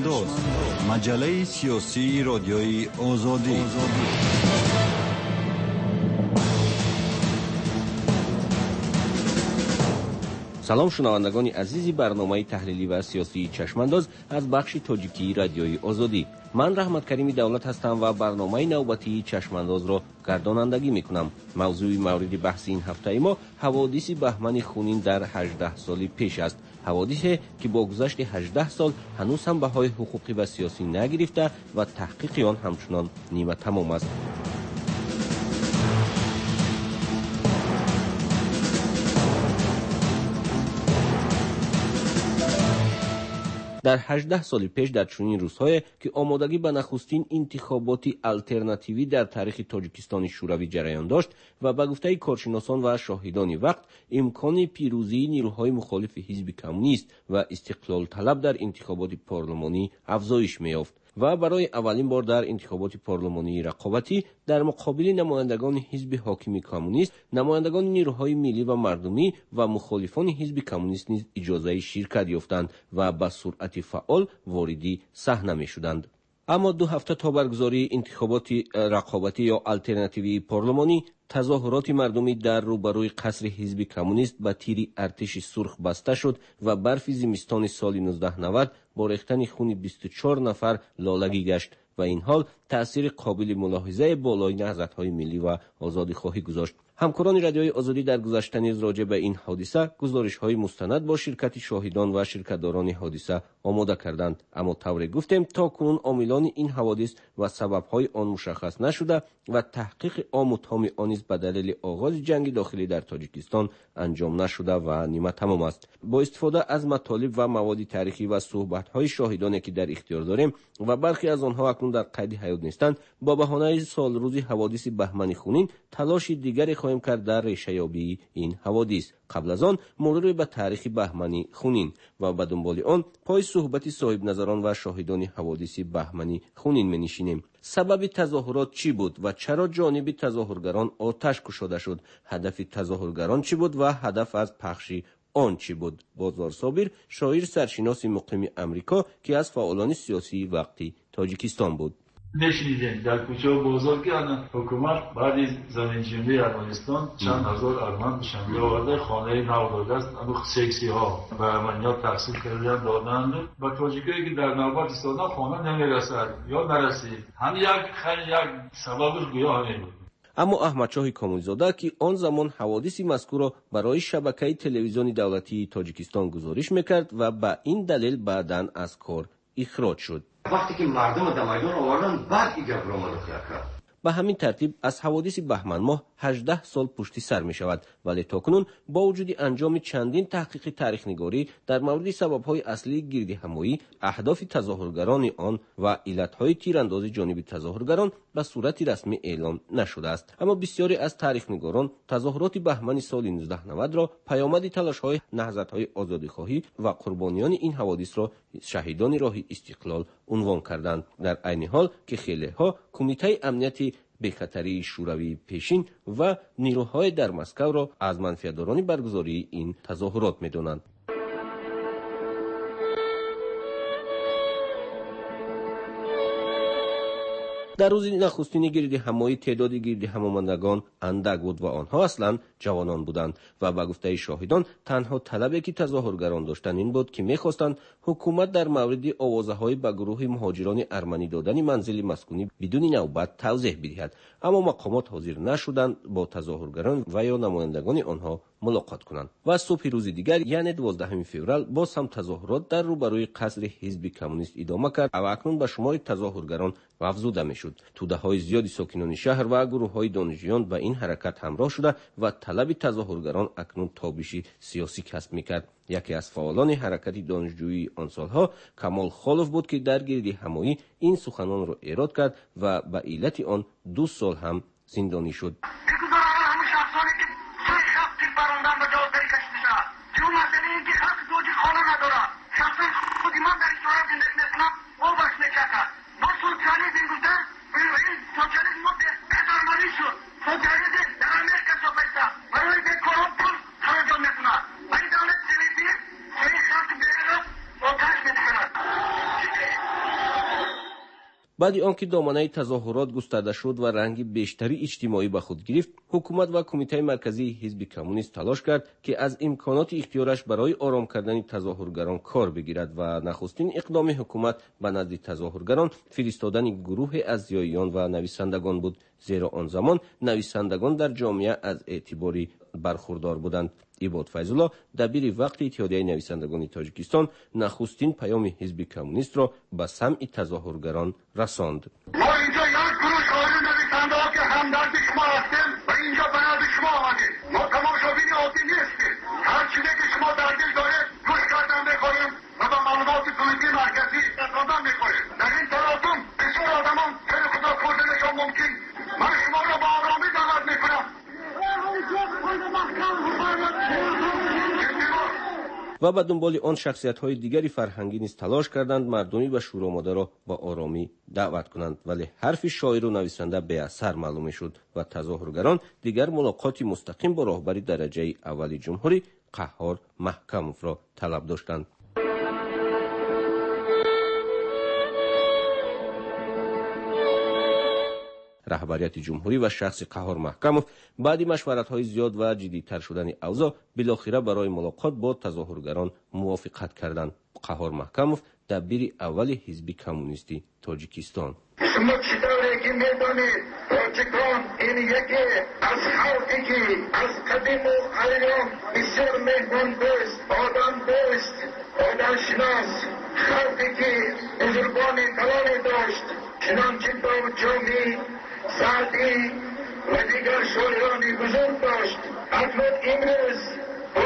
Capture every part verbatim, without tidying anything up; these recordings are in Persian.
چشمانداز، مجله سیاسی رادیوی آزادی. سلام شنوندگان عزیزی برنامه تحلیلی و سیاسی چشمانداز از بخش تاجیکی رادیوی آزادی. من رحمت کریمی دولت هستم و برنامه نوبتی چشمانداز را گردانندگی میکنم. موضوع مورد بحث این هفته ما حوادث بهمن خونین در هجده سال پیش است. حوادثی که با گذشت هجده سال هنوز هم بهای حقوقی و سیاسی نگرفته و تحقیق آن همچنان نیمه تمام است. در هجده سال پیش در چنین روزهای که آمادگی به نخستین انتخاباتی الटरनेटिوی در تاریخ تاجیکستان شوروی جریان داشت و به گفته کارشناسان و شاهدان وقت امکان پیروزی نیروهای مخالف حزب کمونیست و استقلال طلب در انتخابات پارلمانی افزایش می‌یافت و برای اولین بار در انتخابات پارلمانی رقابتی در مقابل نمایندگان حزب حاکم کمونیست، نمایندگان نیروهای ملی و مردمی و مخالفان حزب کمونیست نیز اجازه شرکت یافتند و به سرعت فعال واردی صحنه می‌شدند. اما دو هفته تا برگزاری انتخابات رقابتی یا الटरनेटिوی پارلمانی، تظاهرات مردمی در روبروی قصر حزب کمونیست به تیر ارتش سرخ بسته شد و برف زمستان سال نوزده نود با ریختن خون بیست و چهار نفر لالگی گشت و این حال تأثیر قابل ملاحظه بالای نهضت‌های ملی و آزادیخواهی گذاشت. همکاران رادیوی آزادی در گذشته نیز راجع به این حادثه گزارش‌های مستند با شرکت شاهدان و شرکت‌داران حادثه آماده کردند، اما طوری گفتیم تا کنون عاملان این حوادث و سبب‌های آن مشخص نشده و تحقیق عام و تام آن نیز به دلیل آغاز جنگ داخلی در تاجیکستان انجام نشده و نیمه تمام است. با استفاده از مطالب و مواد تاریخی و صحبت‌های شاهدانی که در اختیار داریم و برخی از آنها اکنون در قید حیات نیستند، با بهانه سال روزی حوادث بهمن خونین تلاش دیگری خواهیم کرد در ریشه یابی این حوادث. قبل از آن مرور به تاریخ بهمن خونین و به دنبال آن پای صحبت صاحب نظران و شاهدان حوادث بهمن خونین می‌نشینیم. سبب تظاهرات چی بود و چرا جانب تظاهرگران آتش گشوده شد؟ هدف تظاهرگران چی بود و هدف از پخش آن چی بود؟ بازار صابر، شاعر سرشناس مقیم امریکا که از فعالان سیاسی وقتی تاجیکستان بود. نشنیدیم در کوچه و بازار که الان حکومت بعد از زمین‌جنبی افغانستان چند هزار ارمن به شمال آورده، خانه نو داده است. اما سکسی ها و ارمنی‌ها تحصیل کردن دادند و تاجیکایی که در نوبت ایستادن خانه نمیرسد یا نرسید. هم یک خیلی یک سببش گویا همین بود. اما احمدشاه کامل‌زاده که آن زمان حوادث مذکور را برای شبکه تلویزیون دولتی تاجیکستان گزارش میکرد و به این دلیل بعداً از کار اخراج شد. وقتی که مردم در میدان آوردن بعد این گپ را مطرح کرد. به همین ترتیب از حوادث بهمن ماه هجده سال پشت سر می شود، ولی تاکنون با وجود انجام چندین تحقیق تاریخ نگاری در مورد سبب‌های اصلی گردهمایی، اهداف تظاهرگران آن و علت‌های تیراندازی جانب تظاهرگران به صورت رسمی اعلام نشده است. اما بسیاری از تاریخ نگاران تظاهرات بهمن سال نوزده نود را پیامد تلاش‌های نهضت‌های آزادیخواهی و قربانیان این حوادث را شهیدان راه استقلال عنوان کردند، در عین حال که خیلی‌ها کمیته امنیتی بخطری شوروی پیشین و نیروهای در مسکو را از منفعت‌داران برگزاری این تظاهرات می‌دانند. در روز نخستین گردهمایی تعداد گردهمایندگان اندک بود و آنها اصلا جوانان بودند و به گفته شاهدان تنها طلبی که تظاهرگران داشتند این بود که می‌خواستند حکومت در مورد آوازه‌های به گروه مهاجران ارمنی دادن منزل مسکونی بدون نوبت توضیح بدهد، اما مقامات حاضر نشدند با تظاهرگران و یا نمایندگان آنها ملاقات کنند و صبح روز دیگر یعنی دوازدهم فوریه باز هم تظاهرات در روبروی قصر حزب کمونیست ادامه کرد و اکنون به شمار تظاهرگران افزوده میشد. توده‌های زیادی ساکنان شهر و گروه‌های دانشجویان به این حرکت همراه شده و طلب تظاهرگران اکنون تابش سیاسی کسب میکرد. یکی از فعالان حرکت دانشجویی آن سالها کمال خالوف بود که در گردهمایی این سخنان را ایراد کرد و به علت آن دو سال هم زندانی شد. بعد آنکه دامنه تظاهرات گسترده شد و رنگ بیشتری اجتماعی به خود گرفت، حکومت و کمیته مرکزی حزب کمونیست تلاش کرد که از امکانات اختیارش برای آرام کردن تظاهرگران کار بگیرد و نخستین اقدام حکومت به نزد تظاهرگران فرستادن گروه ازیاییان و نویسندگان بود، زیرا آن زمان نویسندگان در جامعه از اعتباری برخوردار بودند. عباد فیض‌الله دبیر وقت اتحادیه نویسندگان تاجیکستان نخستین پیام حزب کمونیست را به سمع تظاهرگران رساند. ما اینجا یک گروه شاعر نویسنده‌ها که همدرد شما هستیم و اینجا به نزد شما آمدیم. ما تماشابین عادی نیستیم. هر چیزی که شما در دل دارید گوش کردن می‌کنیم و به معلومات کمیته مرکزی استناد می‌کنیم. در این تلاطم بسیار آدمان خیلی خدا خوردنشان ممکن. من شما را با آرامی دعوت می‌کنم. و به دنبال آن شخصیت‌های دیگری فرهنگی نیز تلاش کردند مردمی و شور آمده را با آرامی دعوت کنند، ولی حرف شاعر و نویسنده بی اثر معلوم شد و تظاهرگران دیگر ملاقاتی مستقیم با راهبر درجه اول جمهوری قهار محکموف را طلب داشتند. رهبریت جمهوری و شخص قهار محکموف بعد مشورت‌های زیاد و جدی‌تر شدن اوضاع بالاخره برای ملاقات با تظاهرگران موافقت کردند. قهار محکموف دبیر اول حزب کمونیستی تاجیکستان: شما چطوره که میدانید تاجیکان این یکی از خلقی که از قدیم و ایام بسیار مهمان دوست، آدم دوست، آدم شناس، خلقی که بزرگان کلامی داشت، چنانچه با جامی، سعدی و دیگر شاعرانی بزرگ داشت. اکنون امروز با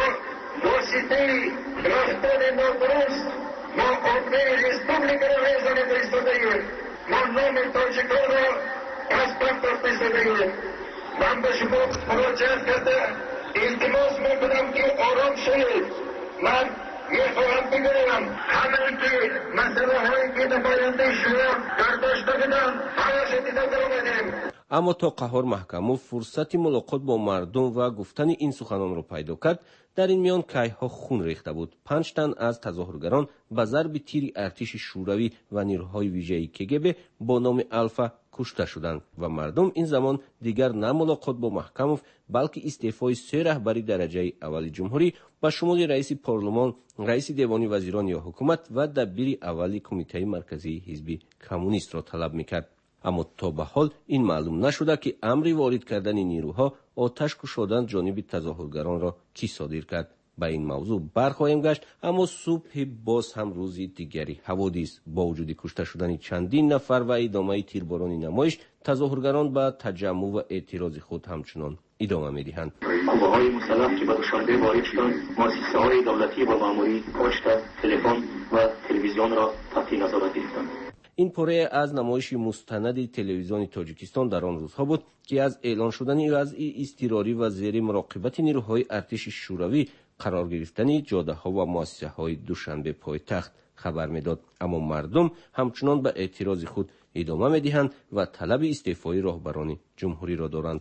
واسطه رفتار نادرست ما عمده ریسپوبلیک را میزنه فرستاده ایم. ما نام تاجیکان را از پاکتر فرستاده ایم. من به شما مراجعت کرده التماس میکنم که آرام شوید. من میخواهم بگویم همین که مسئله هایی که نماینده شما برداشته بودن همش دیده درآمدیم. اما تا قهار محکموف فرصت ملاقات با مردم و گفتن این سخنان را پیدا کرد، در این میان کیها خون ریخته بود. پنج تن از تظاهرگران به ضرب تیر ارتش شوروی و نیروهای ویژه کگب با نام الفا کشته شدند و مردم این زمان دیگر نه ملاقات با محکموف بلکه استعفای سه رهبری درجه اول جمهوری با شمول رئیس پارلمان، رئیس دیوان وزیران یا حکومت و دبیر اول کمیته مرکزی حزب کمونیست را طلب میکرد. اما تا به حال این معلوم نشده که امر وارد کردن نیروها آتش گشودن جانب تظاهرگران را کی صادر کرد. به این موضوع برخواهیم گشت، اما صبح باز هم روزی دیگری حوادث با وجود کشته شدن چندین نفر و ادامه تیرباران نمایش، تظاهرگران به تجمع و اعتراض خود همچنان ادامه می‌دهند. قوه‌های مسلح که به دوشنبه وارد شدند، مؤسسه‌های دولتی با ماموری پشت، تلفن و تلویزیون را تحت نظارت گرفتند. این پاره از نمایش مستند تلویزیون تاجیکستان در آن روزها بود که از اعلان شدن وضع اضطراری و زیر مراقبت نیروهای ارتش شوروی قرار گرفتن جاده‌ها و مؤسسه‌های دوشنبه پایتخت خبر می‌داد. اما مردم همچنان به اعتراض خود ادامه می‌دهند و طلب استعفای راهبران جمهوری را دارند.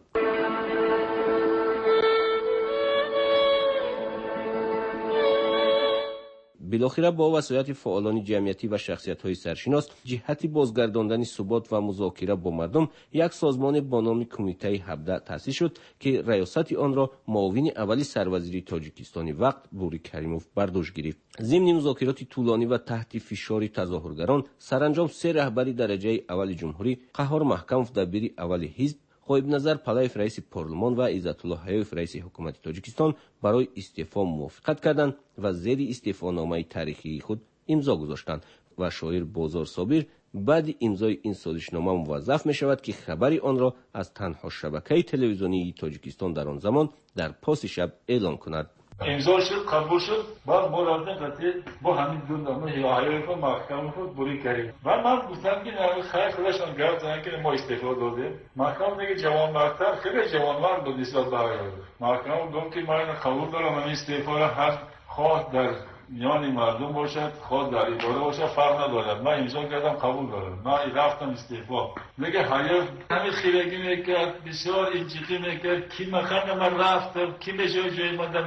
بالاخره با وسایت فعالان جمعیتی و شخصیت‌های سرشناس جهت بازگرداندن ثبات و مذاکره با مردم یک سازمان با نام کمیته هفده تأسیس شد که ریاست آن را معاون اول سروزیر تاجیکستان وقت بوری کریموف بر دوش گرفت. ضمن مذاکرات طولانی و تحت فشار تظاهرگران، سرانجام سه رهبر درجه اول جمهوری، قهار محکموف دبیر اول حزب، غایب نظر پلاف رئیس پارلمان و عزت الله حیوف رئیس حکومت تاجیکستان برای استعفا موافقت کردند و زیر استعفانامه تاریخی خود امضا گذاشتند و شاعر بازار صابر بعد امضای این سازشنامه موظف می شود که خبری آن را از تنها شبکه تلویزیونی تاجیکستان در آن زمان در پاس شب اعلان کند. امضا شد، قبول شد. بعد ما رفتیم قطعه با همین دو نامه حیوف و محکم خود بوری کردیم و من گفتم که نه خیلی خودشان گرد زنن که ما استعفا دادیم. محکم دیگه جوانمردتر، خیلی جوانمرد بود نسبت به حیوف. محکم گفت که من قبول دارم این استعفا را، هر خواه در میان مردم باشد، خواه در اداره باشد، فرق ندارد. من امضا کردم، قبول دارم. من رفتم استعفا. میگه حیوف همین خیرگی میکرد، بسیار انجیقی میکرد، کی مخم من رفتم، کی به جای جای من دم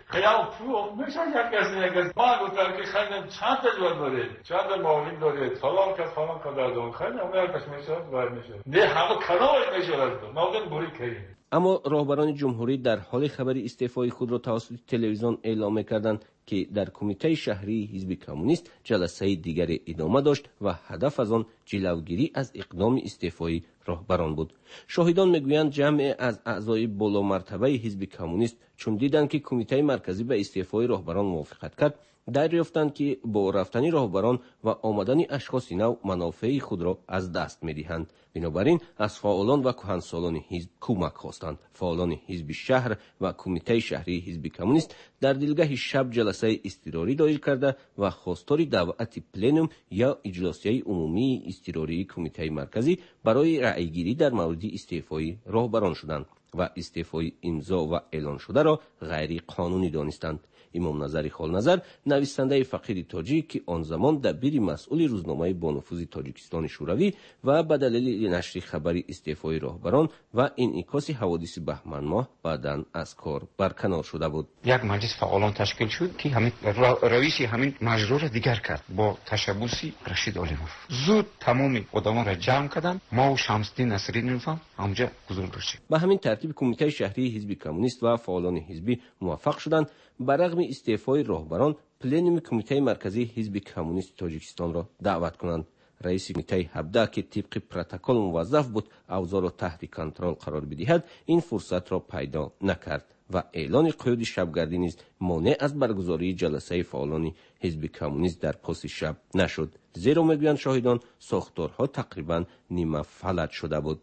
خیام فروغ میشه یک کسی نگست ما گفتم که خیلی چند تا جوان داره چند تا معاون داره طالان کس فلان کار دارم خیلی اون کس میشه باید میشه نه همه کنار میشه ما گفتم بوری کریم. اما راهبران جمهوری در حال خبر استعفای خود را توسط تلویزیون اعلام کردند که در کمیته شهری حزب کمونیست جلسه دیگری ادامه داشت و هدف از آن جلوگیری از اقدام استعفای راهبران بود. شاهدان میگویند جمع از اعضای بالا مرتبه حزب کمونیست چون دیدند که کمیته مرکزی به استعفای راهبران موافقت کرد، دریافتند که با رفتن راهبران و آمدن اشخاص نو منافع خود را از دست می‌دهند. بنابراین از فعالان و کهنسالان حزب کمک خواستند. فعالان حزب شهر و کمیته شهری حزب کمونیست در دیلگاه شب جلسه اضطراری دایر کرده و خواستار دعوت پلنوم یا اجلاسیه عمومی اضطراری کمیته مرکزی برای رأیگیری در مورد استعفای راهبران شدند و استعفای امضا و اعلان شده را غیر قانونی دانستند. امام نظری خالنظر نویسنده فقیر تاجیک که آن زمان دبیر مسئول روزنامه با نفوذ تاجیکستان شوروی و به دلیل نشر خبر استعفای راهبران و انعکاس حوادث بهمن ماه بعداً از کار برکنار شده بود. یک مجلس فعالان تشکیل شد که همین رئیس همین مجلس را دیگر کرد با تشبث رشید علیموف. زود تمام آدما را جمع کردن، ما و شمس‌الدین نصری نظام همونجا حضور داشتیم. به همین ترتیب کمیته شهری حزب کمونیست و فعالان حزبی موفق شدند برغم استعفای راهبران پلنوم کمیته مرکزی حزب کمونیست تاجیکستان را دعوت کنند. رئیس کمیته هفده که طبق پروتکل موظف بود اوضاع را تحت کنترل قرار بدهد این فرصت را پیدا نکرد و اعلان قیود شبگردی نیز مانع از برگزاری جلسه فعالان حزب کمونیست در پاس شب نشد، زیرا میگویند شاهدان ساختارها تقریبا نیمه فلج شده بود.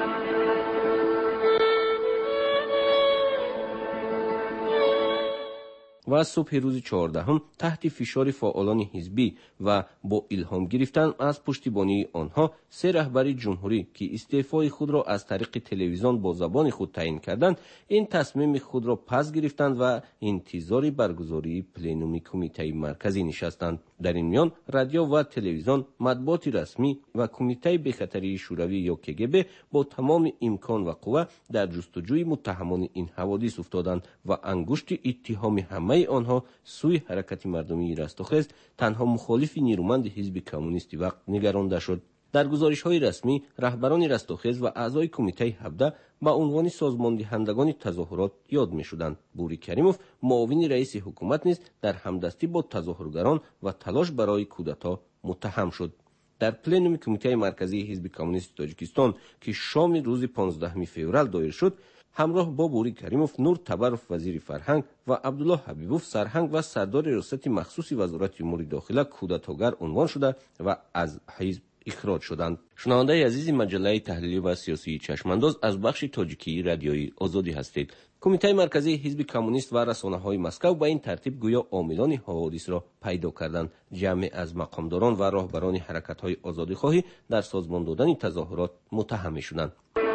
و از صبح روز چهاردهم تحت فشار فعالان حزبی و با الهام گرفتن از پشتیبانی آنها سه رهبر جمهوری که استعفای خود را از طریق تلویزیون با زبان خود تعیین کردند این تصمیم خود را پس گرفتند و انتظار برگزاری پلنوم کمیته مرکزی نشستند. در این میان رادیو و تلویزیون، مطبوعات رسمی و کمیته بی‌خطری شوروی یا کگب با تمام امکان و قوه در جستجوی متهمان این حوادث افتادند و انگشت اتهام همه آنها سوی حرکت مردمی رستاخیز تنها مخالف نیرومند حزب کمونیستی وقت نگرانده شد. در گزارش‌های رسمی رهبران رستاخیز و اعضای کمیته هفده با عنوان سازماندهندگان تظاهرات یاد می‌شدند. بوری کریموف معاون رئیس حکومت نیز در همدستی با تظاهرگران و تلاش برای کودتا متهم شد. در پلنوم کمیته مرکزی حزب کمونیست تاجیکستان که شام روز پانزدهم فوریه دایر شد، همراه با بوری کریموف، نور تبروف وزیر فرهنگ و عبدالله حبیبوف سرهنگ و سردار ریاست مخصوص وزارت امور داخله کودتاگر عنوان شده و از حزب اخراج شدند. شنونده عزیز مجله تحلیلی و سیاسی چشمانداز از بخش تاجیکی رادیوی آزادی هستید. کمیته مرکزی حزب کمونیست و رسانه‌های مسکو به این ترتیب گویا عاملان حوادث را پیدا کردند. جمع از مقامداران و راهبران حرکت‌های آزادیخواهی در سازمان دادن تظاهرات متهم شدند.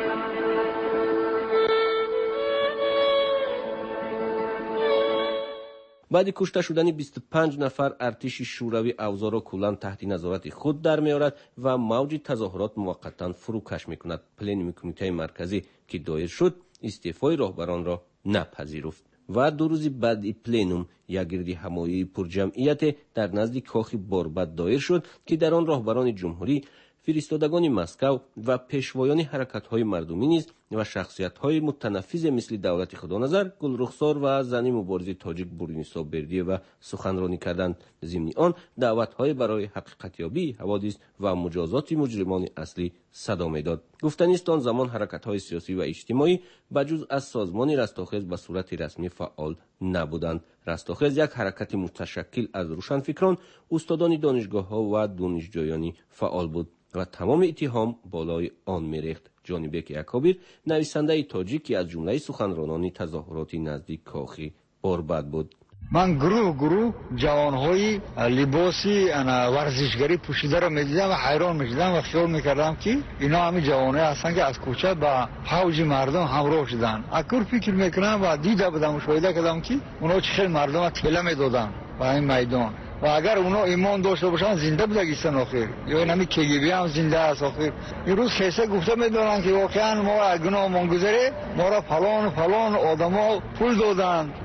بعد کشته شدن بیست و پنج نفر ارتش شوروی اوضاع را کلاً تحت نظارت خود در می‌آورد و موج تظاهرات موقتاً فروکش می‌کند. پلنوم کمیته مرکزی که دایر شد استعفای راهبران را نپذیرفت و دو روز بعد پلنوم یک گرد همایی پرجمعیت در نزد کاخ باربد دایر شد که در آن راهبران جمهوری، فرستادگان مسکو و پیشوایان حرکت‌های مردمی نیز و شخصیت‌های متنفذ مثل دولت خدانظر، گلرخسار و زن مبارز تاجیک بورینیسا بردیه و سخنرانی کردند. ضمن آن دعوت‌های برای حقیقت‌یابی حوادث و مجازات مجرمان اصلی صدا می‌داد. گفتنی است آن زمان حرکت‌های سیاسی و اجتماعی بجز از سازمان رستاخیز به صورت رسمی فعال نبودند. رستاخیز یک حرکت متشکل از روشنفکران، استادان دانشگاه‌ها و دانشجویان فعال بود و تمام اتهام بالای آن می‌ریخت. جانبک یکابیر نویسنده تاجیکی از جمله سخنرانان تظاهرات نزدیک کاخ باربد بود. من گروه گروه جوانهای لباسی ورزشگری پوشیده را می‌دیدم و حیران می‌شدم و خیال می‌کردم که اینا همین جوانایی هستن که از کوچه با فوج مردم همراه شدن. اکور فکر می‌کنم و دیده بودم و شاهده کردم که اونا چه خیلی مردم را تله می‌دادن با این میدان و اگر اونا ایمان داشته باشن زنده بودگیستن آخر، یا این همی کگیبی هم زنده است آخر. این روز خیسه گفته میدونن که واقعا ما گناه منگذره، ما را فلان فلان آدم ها پول دادن،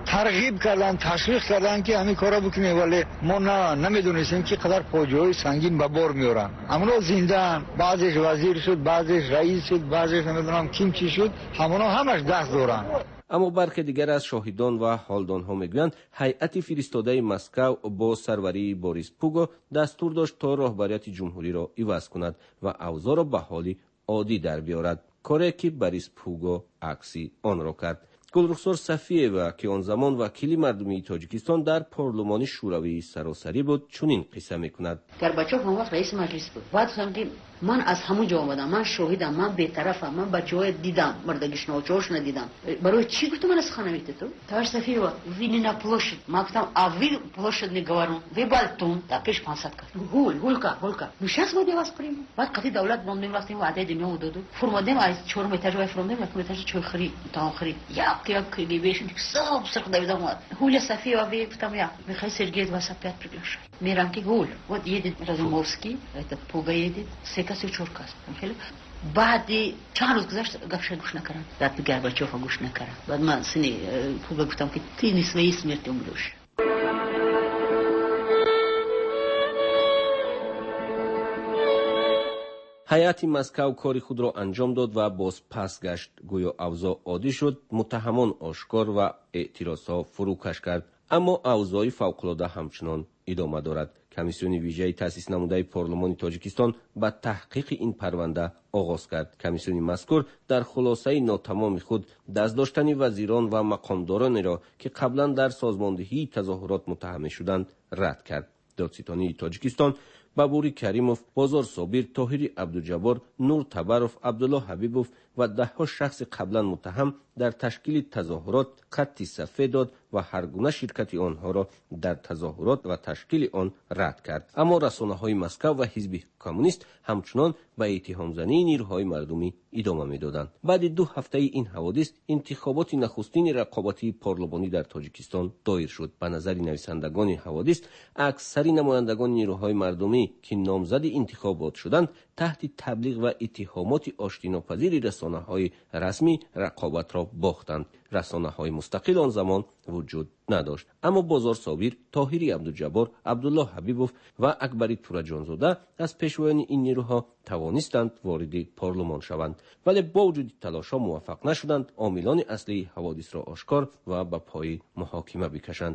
ترغیب کردن، تشویق کردن که همین کارا بکنیم، ولی ما نه نمیدونستیم که قدر فاجعه سنگین به بار میارن. همونا زنده، بعضیش وزیر شد، بعضیش رئیس شد، بعضیش نمیدونم کیم چی شد، همونا همش دست دارن. اما برخی دیگر از شاهدان و حالدانها میگویند هیئت فرستاده مسکو با سروری بوریس پوگو دستور داشت تا راهبریت جمهوری را عوض کند و اوضاع را به حال عادی در بیارد، کاری که بوریس پوگو عکسی آن را کرد. گلرخسار صفیه که آن زمان وکیل مردمی تاجیکستان در پارلمان شوروی سراسری بود چنین قصه میکند. گورباچوف اون وقت رئیس مجلس بود. بعد فهمیدم من از همونجا اومدم، من شاهدم، من بی‌طرفم، من بچه‌ها دیدم، مردگیش نوچوش ندیدم. برای چی گفتم من از خانه میته تو؟ تاش صفیه وینی на площадь. ما گفتم آوی площадь не говорю. Ви балтун, такиш пятьдесят кат. Гул, гулка, гулка. Ну сейчас мы вас примем. بعد قضیه دولت بوندیم رفتیم وعده دنیا دادو. فرمودیم از چهار متر جای فرمودیم متر چه خری تا آخری. یا که که دیویشن سب سرق دویدم. هول صفیه و وی گفتم یا میخوای سرگیت واسه پیات приглашай. میرم که гул. Вот едет Разумовский, это Пуга едет. کسی چورکاست. خیلی بعدی چند روز گذشت گفت گوش نکردم. بعد گورباچوف گوش نکردم. بعد من سنی پوگا گفتم که تی نسوی смерть умрешь. هیئت مسکو کاری خود را انجام داد و باز پس گشت. گویا اوضاع عادی شد، متهمان آشکار و اعتراضها فروکش کرد. اما اوضاع فوق‌العاده همچنان ادامه دارد. کمیسیون ویژه تأسیس نموده پارلمان تاجیکستان به تحقیق این پرونده آغاز کرد. کمیسیون مذکور در خلاصه ناتمام خود دست داشتن وزیران و مقامدارانی را که قبلا در سازماندهی تظاهرات متهم شدند رد کرد. دادستانی تاجیکستان بابوری کریموف، بازار صابر، طاهری عبدالجبار، نور تبروف، عبدالله حبیبوف و ده ها شخص قبلا متهم در تشکیل تظاهرات خط صفحه داد و هر گونه شرکت آنها را در تظاهرات و تشکیل آن رد کرد. اما رسانه‌های مسکو و حزب کمونیست همچنان به اتهام زنی نیروهای مردمی ادامه می‌دادند. بعد دو هفته این حوادث انتخابات نخستین رقابتی پارلمانی در تاجیکستان دایر شد. به نظر نویسندگان حوادث اکثر نمایندگان نیروهای مردمی که نامزد انتخابات شدند تحت تبلیغ و اتهامات آشتیناپذیر رسانه‌های رسمی رقابت را باختند. رسانه‌های مستقل آن زمان وجود نداشت. اما بازار صابر، طاهری عبدالجبار، عبدالله حبیبوف و اکبری تورجانزاده از پیشوایان این نیروها توانستند وارد پارلمان شوند، ولی با وجود تلاش‌ها موفق نشدند عاملان اصلی حوادث را آشکار و به پای محاکمه بکشند.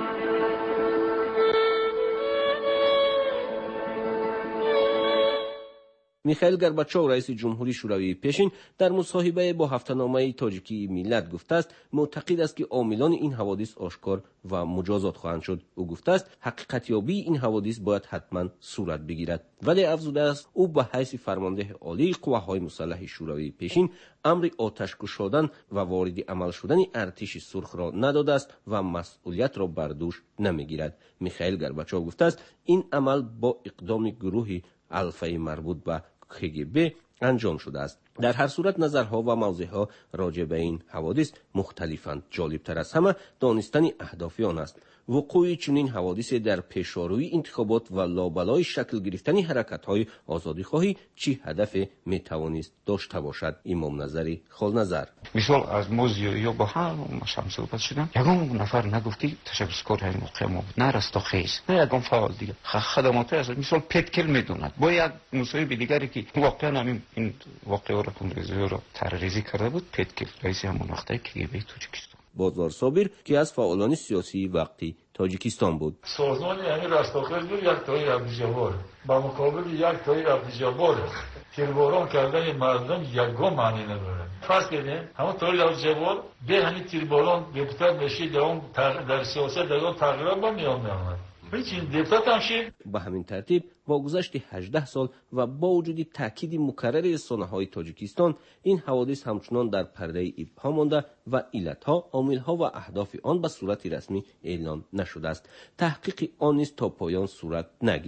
میخائیل گورباچوف رئیس جمهوری شوروی پیشین در مصاحبه با هفته‌نامه تاجیکی ملت گفته است معتقد است که عاملان این حوادث آشکار و مجازات خواهند شد. او گفته است حقیقت یابی این حوادث باید حتما صورت بگیرد، ولی افزوده است او به حیث فرمانده عالی قواهای مسلح شوروی پیشین امر آتش گشادن و وارد عمل شدن ارتش سرخ را نداده است و مسئولیت را بر دوش نمیگیرد. میخائیل گورباچوف گفته است این عمل با اقدام گروهی الفای مربوط به کگب انجام شده است. در هر صورت نظرها و موضعها راجع به این حوادث مختلفند. جالبتر از همه دانستن اهداف آن است. وقوع چنین حوادث در پیشاروی انتخابات و لابلای شکل گرفتن حرکت‌های آزادی‌خواهی چی هدف میتوانست داشته باشد؟ امام نظری خالنظر. مثال از موضوع یا با هم شام صحبت شدن یگان نفر نگفتی تشبسکار این موقع ما بود، نه رستاخیز، نه یگان فعال دیگه خدمات از مثال پتکل میدوند با یک مصاحبه دیگری که واقعا همین این واقعه را کنریزی را تروریزی کرده بود، پتکل رئیس همون وقتی که به تاجیکستان. بازار صابر که از فعالان سیاسی وقتی تاجیکستان بود. سازمان یعنی رستاخیز بود یک تایی عبدالجبار با مقابل یک تایی عبدالجبار تیرباران کردن مردم یکگام معنی نداره. فرض کنید همون تایی عبدالجبار به همین تیرباران دپوتات بشید در اون در سیاست در اون تغییرات با میان میامد. به همین ترتیب با گذشت هجده سال و با وجود تاکید مکرر رسانه‌های تاجیکستان این حوادث همچنان در پرده ابهام مانده و علتها، عاملها و اهداف آن به صورت رسمی اعلان نشده است. تحقیق آن نیز تا پایان صورت نگرفت.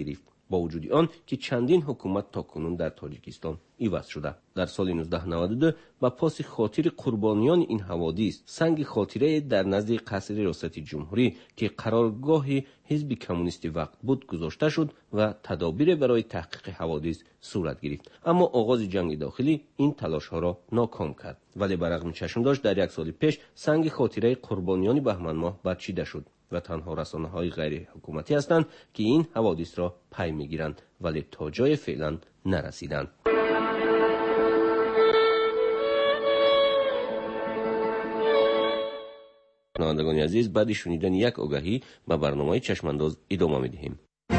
با وجود آن که چندین حکومت تاکنون در تاجیکستان عوض شده. در سال نوزده نود و دو با پاس خاطر قربانیان این حوادث سنگ خاطره در نزد قصر ریاست جمهوری که قرارگاه حزب کمونیست وقت بود گذاشته شد و تدابیر برای تحقیق حوادث صورت گرفت. اما آغاز جنگ داخلی این تلاش ها را ناکام کرد. ولی برغم چشم داشت در یک سال پیش سنگ خاطره قربانیان بهمن ماه برچیده شد و تنها رسانه‌های غیر حکومتی هستند که این حوادث را پی می‌گیرند ولی تا جای فعلا نرسیدند. شنوندگان عزیز، بعد شنیدن یک آگهی به برنامه چشمانداز ادامه می‌دهیم.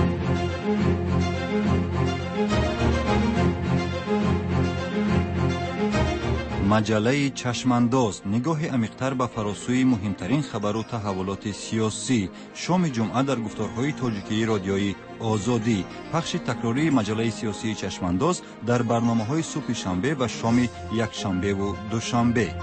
مجله چشمانداز، نگاه عمیق‌تر به فراسوی مهمترین خبر و تحولات سیاسی. شام جمعه در گفتارهای تاجیکی رادیویی آزادی. پخش تکراری مجله سیاسی چشمانداز در برنامه‌های صبح شنبه و شام یک شنبه و دوشنبه.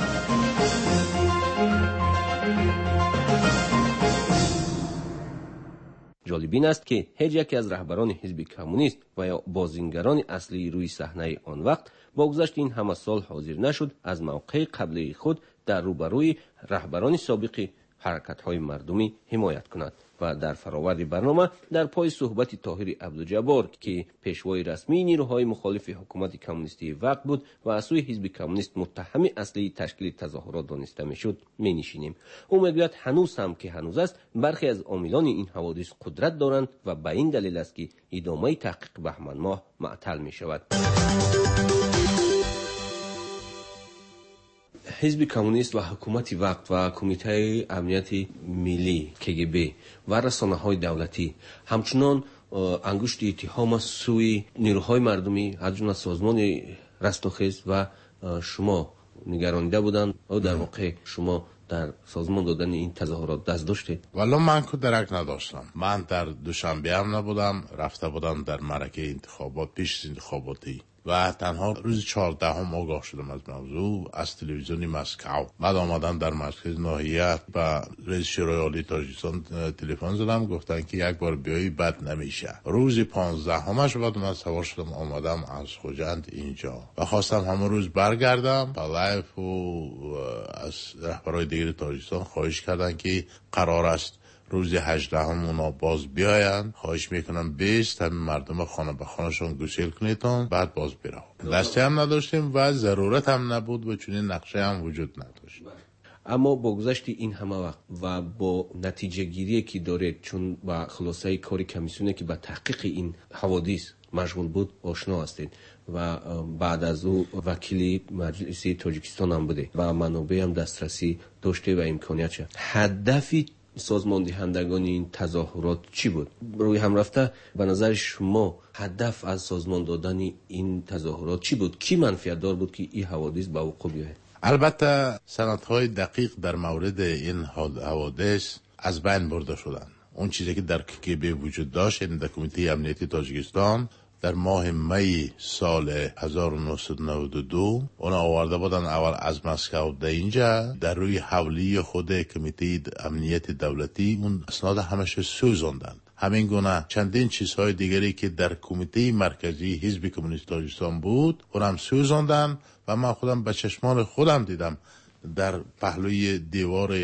جالب این است که هیچ یک از رهبران حزب کمونیست و یا بازیگران اصلی روی صحنه آن وقت با گذشت این همه سال حاضر نشد از موقع قبلی خود در روبروی رهبران سابق حرکت‌های مردمی حمایت کند. و در فراورد برنامه در پای صحبت طاهر عبدالجبار که پیشوای رسمی نیروهای مخالف حکومت کمونیستی وقت بود و از سوی حزب کمونیست متهم اصلی تشکیل تظاهرات دانسته میشد می‌نشینیم. او میگوید هنوز هم که هنوز است برخی از عاملان این حوادث قدرت دارند و به این دلیل است که ادامه تحقیق بهمن ماه معطل می شود. حزب کمونیست و حکومت وقت و کمیته امنیت ملی کگب و رسانه‌های دولتی همچنان انگشت اتهام سوی نیروهای مردمی از جمله سازمان رستاخیز و شما نگرانیده بودند و در واقع شما در سازمان دادن این تظاهرات دست داشتید؟ والا من که درک نداشتم. من در دوشنبه هم نبودم، رفته بودم در معرکه انتخابات پیش انتخاباتی و تنها روز چهاردهم آگاه شدم از موضوع از تلویزیون مسکو. بعد آمدم در مرکز ناحیه و رئیس شورای عالی تاجیکستان تلفن زدم، گفتن که یک بار بیایی بد نمیشه. روز پانزدهمش بعد من سوار شدم آمدم از خوجند اینجا و خواستم همون روز برگردم. لایف و از رهبرای دیگر تاجیکستان خواهش کردن که قرار است روز هجدهم اونا باز بیاین، خواهش میکنم بیست همین مردم خانه به خانهشون گسیل کنیدن بعد باز بیرون. دستی هم نداشتیم و ضرورت هم نبود و چنین نقشه هم وجود نداشت. اما با گذشت این همه وقت و با نتیجه گیری که دارید، چون با خلاصه کاری کمیسیونی که به تحقیق این حوادث مشغول بود آشنا هستید و بعد از او وکیل مجلس تاجیکستان هم بوده و منابع هم دسترسی داشته و امکانیت شد. هدفی سازمان دهندگان این تظاهرات چی بود؟ روی هم رفته به نظر شما هدف از سازمان دادن این تظاهرات چی بود؟ کی منفعت دار بود که این حوادث به وقوع بیاید؟ البته سندهای دقیق در مورد این حوادث از بین برده شدن. اون چیزی که در کگب وجود داشت، این در کمیته امنیتی تاجیکستان در ماه می سال هزار و نهصد و نود و دو اون آورده بودن اول از مسکو در اینجا در روی حولی خود کمیته امنیت دولتی اون اسناد همش سوزاندن. همین گونه چندین چیزهای دیگری که در کمیته مرکزی حزب کمونیست تاجیکستان بود اونم سوزاندن و من خودم به چشمان خودم دیدم در پهلوی دیوار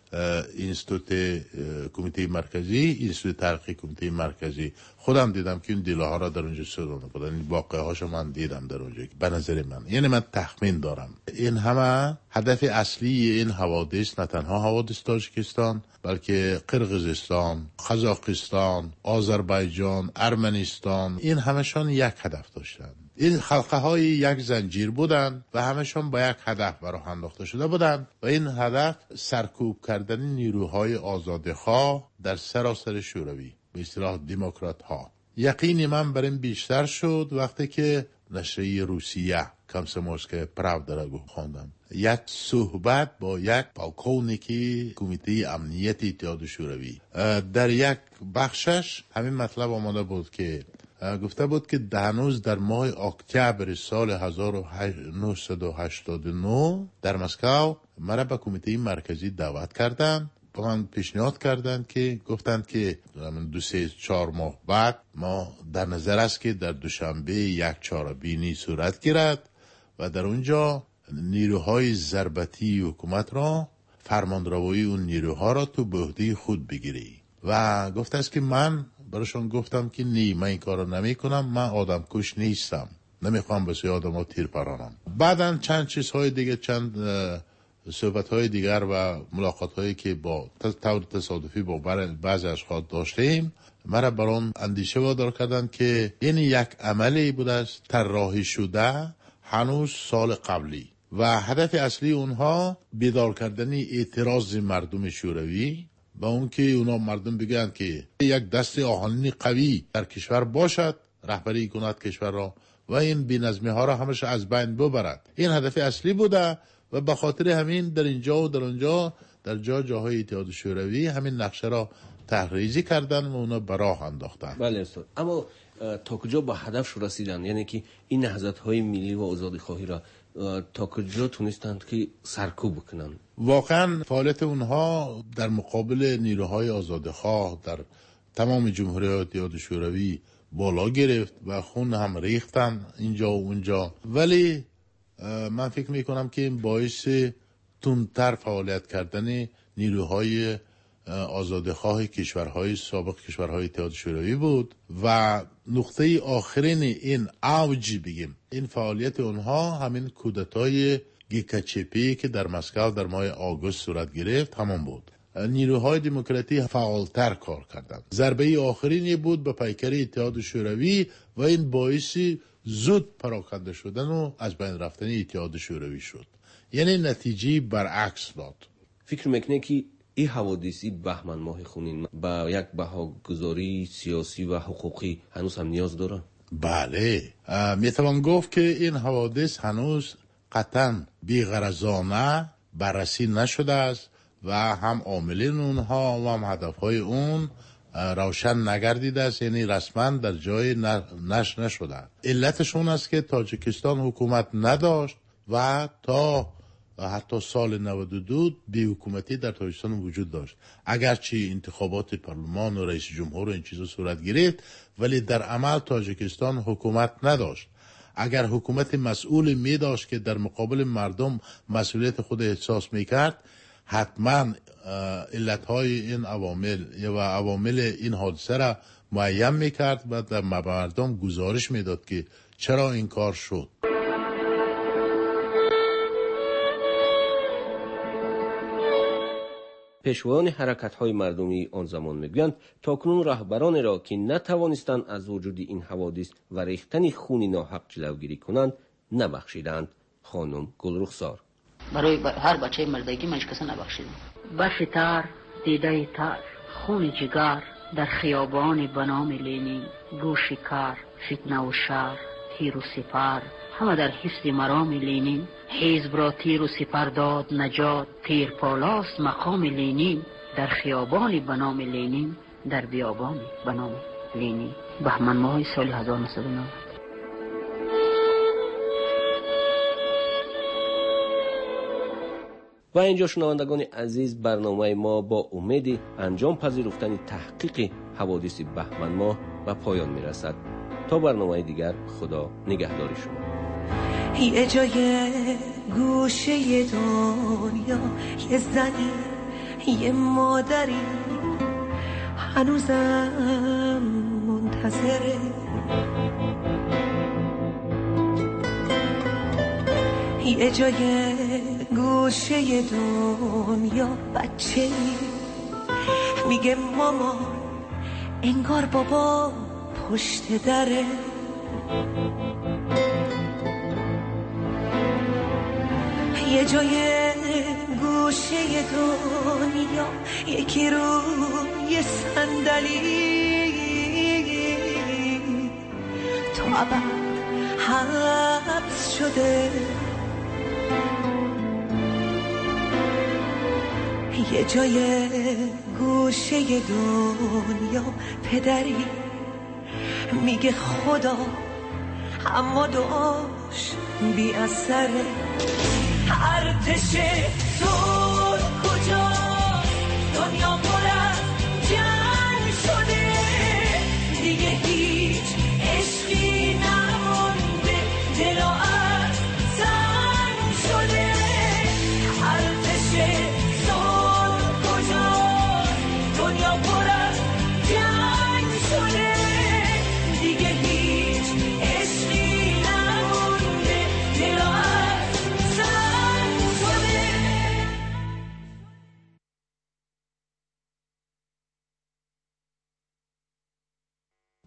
اینستیتوت کمیته مرکزی، اینستیتوت تحقیق کمیته مرکزی خودم دیدم که این دیلها را در اونجا سوزانده بودن. این واقعه هاشو من دیدم در اونجا. به نظر من یعنی من تخمین دارم این همه هدف اصلی این حوادث نه تنها حوادث تاجیکستان بلکه قرقیزستان، قزاقستان، آذربایجان، ارمنستان، این همشان یک هدف داشتند. این حلقه های یک زنجیر بودند و همشان با یک هدف براه انداخته شده بودند و این هدف سرکوب کردن نیروهای آزادخواه در سراسر شوروی، به اصطلاح دموکرات ها. یقین من بر این بیشتر شد وقتی که نشریه روسیه کامسومولسکایا پراودا را خواندم. یک صحبت با یک پالکونیکی کمیته امنیت اتحاد شوروی در یک بخشش همین مطلب آمده بود که گفته بود که هنوز در ماه اکتبر سال هزار و نهصد و هشتاد و نه در مسکو مرا به کمیته مرکزی دعوت کردند با من پیشنهاد کردند که گفتند که دو سه چهار ماه بعد ما در نظر است که در دوشنبه یک چهاربینی صورت گیرد و در اونجا نیروهای ضربتی حکومت را فرمانروایی اون نیروها را تو به عهده خود بگیری. و گفته است که من براشون گفتم که نی، من این کار رو نمی کنم، من آدم کش نیستم، نمیخوام به سوی آدم ها تیر پرانم. بعدن چند چیزهای دیگه، چند صحبتهای دیگر و ملاقاتهایی که با طور تصادفی با بعضی اشخاص داشتیم، مرا بران اندیشه وادار کردند که این یک عملی بود است طراحی شده هنوز سال قبلی و هدف اصلی اونها بیدار کردن اعتراض مردم شوروی با اون که اونا مردم بگن که یک دست آهنین قوی در کشور باشد، رهبری کند کشور را و این بی‌نظمی ها را همش از بین ببرد. این هدف اصلی بوده و به خاطر همین در اینجا و در اونجا در جا جاهای اتحاد شوروی همین نقشه را تحریزی کردن و اونا به راه انداختن. بله استاد، اما تا کجا با هدفش رسیدن؟ یعنی که این نهضت‌های ملی و آزادی خواهی را تا کجا تونستند که سرکوب بکنن؟ واقعا فعالیت اونها در مقابل نیروهای آزادیخواه در تمام جمهوریت اتحاد شوروی بالا گرفت و خون هم ریختن اینجا و اونجا، ولی من فکر میکنم که این باعث تندتر فعالیت کردن نیروهای آزادیخواه کشورهای سابق کشورهای اتحاد شوروی بود و نقطه آخرین این اوج بگیم این فعالیت اونها همین کودتای گیکاچپی که در مسکو در ماه آگوست صورت گرفت همان بود. نیروهای دموکراتی فعالتر کار کردند. ضربه آخرین بود به پیکر اتحاد شوروی و این باعث زود پراکنده شدن و از بین رفتن اتحاد شوروی شد. یعنی نتیجه برعکس داد. فکر میکنه که این حوادثی بهمن ماه خونین با یک بهاگذاری سیاسی و حقوقی هنوز هم نیاز داره؟ بله، میتوان گفت که این حوادث هنوز قطعا بی‌غرضانه بررسی نشده است و هم عاملین اونها و هم هدفهای اون روشن نگردیده است، یعنی رسما در جای نشر نشده. علتشون است که تاجیکستان حکومت نداشت و تا حتی سال نود و دو بی حکومتی در تاجیکستان وجود داشت. اگرچه انتخابات پارلمان و رئیس جمهور و این چیزا صورت گرفت، ولی در عمل تاجیکستان حکومت نداشت. اگر حکومت مسئول می داشت که در مقابل مردم مسئولیت خود احساس می کرد، حتما علتهای این عوامل و عوامل این حادثه را معین می کرد و در مردم گزارش می داد که چرا این کار شد. پیشوان حرکت‌های مردمی آن زمان میگویند تاکنون رهبران را که نتوانستند از وجود این حوادث و ریختن خون ناحق جلوگیری کنند نبخشیدند. خانم گلرخسار: برای هر بچه مردگی من کسی نبخشیدم. بخش تر، دیده تر، خون جگر در خیابان بنام لینین، گوش کار، فتنه و شر، تیر و سپر، همه در حفظ مرام لینین. حزب را تیر و سپر داد نجات، تیر پالاست مقام لینین. در خیابان بنام لینین، در بیابان بنام لینین. بهمن ماه سال هزار و نهصد و نود. و اینجا شنوندگان عزیز، برنامه ما با امید انجام پذیرفتن تحقیق حوادث بهمن ماه و پایان میرسد. تا برنامه دیگر، خدا نگهدار شما. یه جای گوشه دنیا یه زنی، یه مادری هنوزم منتظره. یه جای گوشه دنیا بچه‌ای میگه مامان انگار بابا پشت دره. یه جای گوشه دنیا یکی روی صندلی تا ابد حبس شده. یه جای گوشه دنیا پدری میگه خدا اما دعاش بی اثره. ارتش تو